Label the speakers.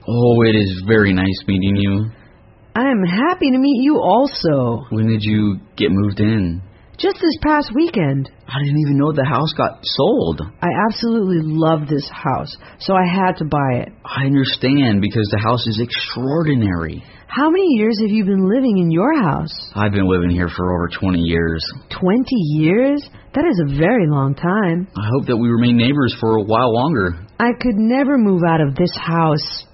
Speaker 1: Oh, it is very nice meeting you.
Speaker 2: I'm happy to meet you also.
Speaker 1: When did you get moved in?
Speaker 2: Just this past weekend.
Speaker 1: I didn't even know the house got sold.
Speaker 2: I absolutely love this house, so I had to buy it.
Speaker 1: I understand, because the house is extraordinary.
Speaker 2: How many years have you been living in your house?
Speaker 1: I've been living here for over 20 years.
Speaker 2: 20 years? That is a very long time.
Speaker 1: I hope that we remain neighbors for a while longer.
Speaker 2: I could never move out of this house.